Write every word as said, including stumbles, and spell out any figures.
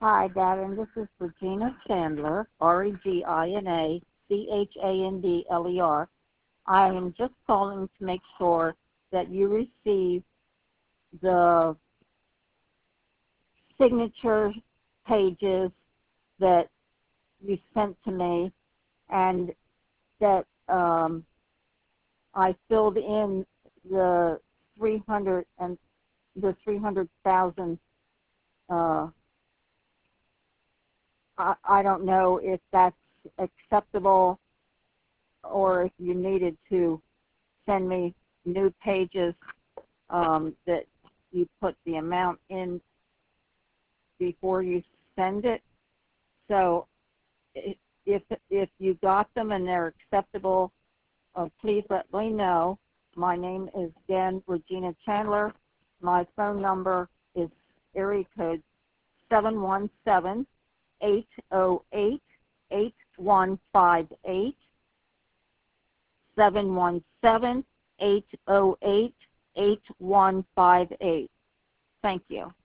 Hi, Gavin. This is Regina Chandler, R E G I N A C H A N D L E R. I am just calling to make sure that you receive the signature pages that you sent to me, and that um, I filled in the three hundred and the three hundred thousand. Uh, I, I don't know if that's acceptable, or if you needed to send me new pages um, that you put the amount in before you send it. So if if you got them and they're acceptable, uh, please let me know. My name is again Regina Chandler. My phone number is area code seven one seven, eight zero eight, eight one five eight, seven one seven, eight zero eight, eight one five eight. Thank you.